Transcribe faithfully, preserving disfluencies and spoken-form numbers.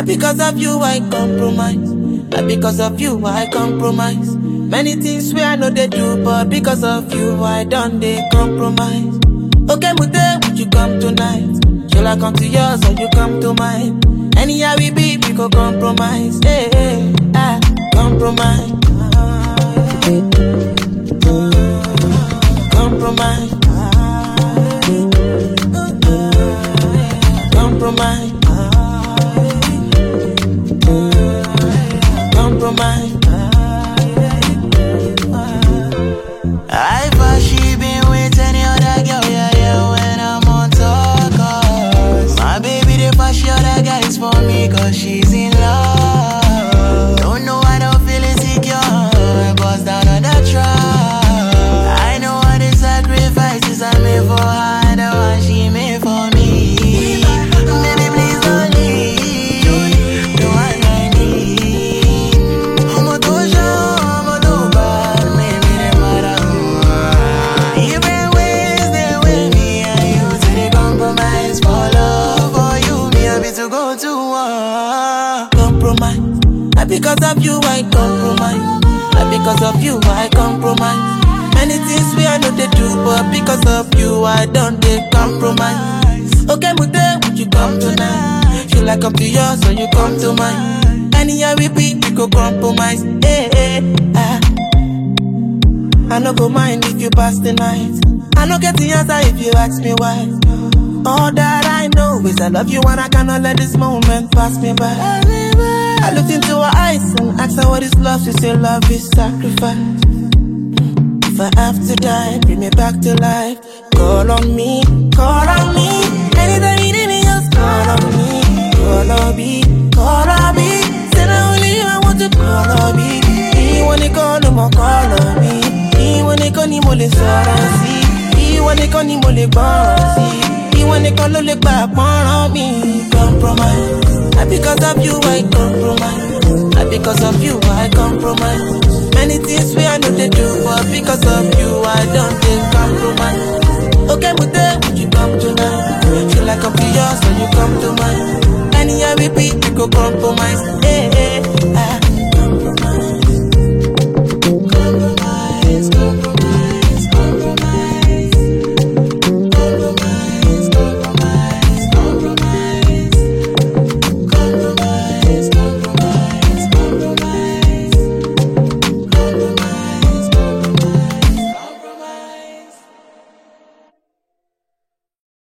Not because of you I compromise. Not because of you I compromise. Many things where I know they do, but because of you I done they compromise. Okay, Mute, would you come tonight? Shall I come to yours or you come to mine? Anyhow we be, we go compromise. Hey, hey, ah, compromise. Compromise. Compromise. Compromise. I thought she been with any other girl, yeah, yeah, when I'm on talk, cause my baby, they pass she other guys for me, cause she's in love. Don't know why I don't feel insecure, bust down on the track. I know all the sacrifices I made for her, the one she made for me. Baby, please don't leave, the one I need. I'm a doja, I'm a doba, maybe they matter. Even ways they with me, and you say they compromise for love, for you, me happy to go to war. Compromise. Not because of you I compromise. Not because of you I compromise. Many things we I know they do, but because of you I don't they compromise. Okay, Mute, would you come tonight? Feel like come to yours or you come to mine? Anyhow we be, we go compromise. Hey, hey, ah. I no go mind if you pass the night. I no get the answer if you ask me why. All that I know is I love you and I cannot let this moment pass me by. I looked into her eyes and asked her what is love. She said love is sacrifice. If I have to die, bring me back to life. Call on me, call on me. Anytime you need me, just call on me. Call on me, call on me. Say not only you, I want to call on me. You want to call no more, call on me. You want to call ni mole sorasi. You want to call ni mole bossy. You want to call no le back on me. Compromise. Not because of you I compromise. Not because of you I compromise. Many things we I know they do, but because of you I don't take compromise. Okay, Mute, would you come tonight? Feel like come to yours or you come to mine? Anyhow we be, we go compromise. Hey, hey, ah.